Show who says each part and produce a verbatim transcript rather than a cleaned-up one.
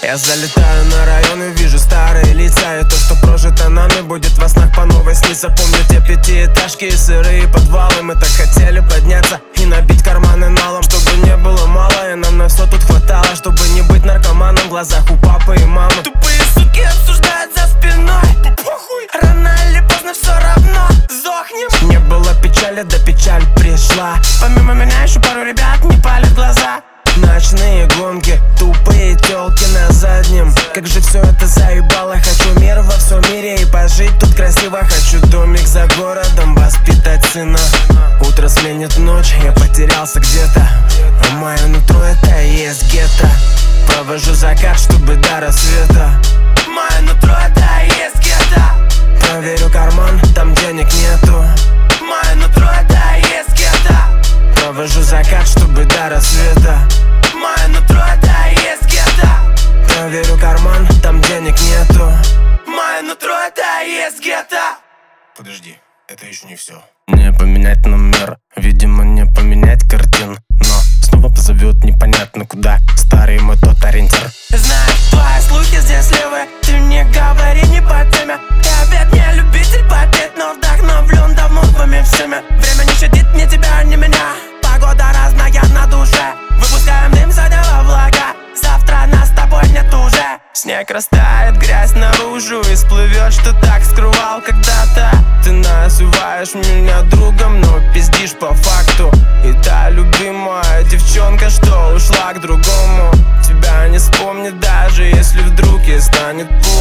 Speaker 1: Я залетаю на район и вижу старые лица, и то, что прожито нами, будет во снах по новой сниться. Помню те пятиэтажки и сырые подвалы. Мы так хотели подняться и набить карманы налом, чтобы не было мало, и нам на все тут хватало, чтобы не быть наркоманом в глазах у папы и мамы.
Speaker 2: Тупые суки обсуждают за спиной. Похуй, рано или поздно все равно сдохнем.
Speaker 1: Не было печали, да печаль пришла.
Speaker 2: Помимо меня еще пару ребят не палят глаза.
Speaker 1: Ночные гонки, тупые тёлки на заднем. Как же все это заебало. Хочу мир во всем мире и пожить тут красиво. Хочу домик за городом, воспитать сына. Утро сменит ночь, я потерялся где-то, а мое нутро это и есть гетто. Провожу закат, чтобы до рассвета.
Speaker 2: Мое нутро это и есть гетто.
Speaker 1: Проверю карман, там денег нету.
Speaker 2: Мое нутро это и есть гетто.
Speaker 1: Провожу закат, чтобы до рассвета.
Speaker 2: Мое нутро это и есть гетто.
Speaker 1: Проверю карман, там денег нету.
Speaker 2: Мое нутро это и есть гетто.
Speaker 1: Подожди, это еще не все. Не поменять номер, видимо не поменять картин, но снова позовет непонятно куда. Старый мой тот ориентир.
Speaker 2: Знаю, твои слухи здесь левые, ты не говори не по теме. Я ведь не любитель попеть, но вдохновлен давно вами всеми. Время не щадит ни тебя, ни меня. Погода разная на душе. Выпускаем дым заднего влага. Завтра нас с тобой нет уже.
Speaker 1: Снег растает, грязь наружу и всплывет, что так скрывал когда-то. Ты называешь меня другом, но пиздишь по факту. И та любимая девчонка, что ушла к другому, тебя не вспомнит, даже если вдруг ей станет плохо.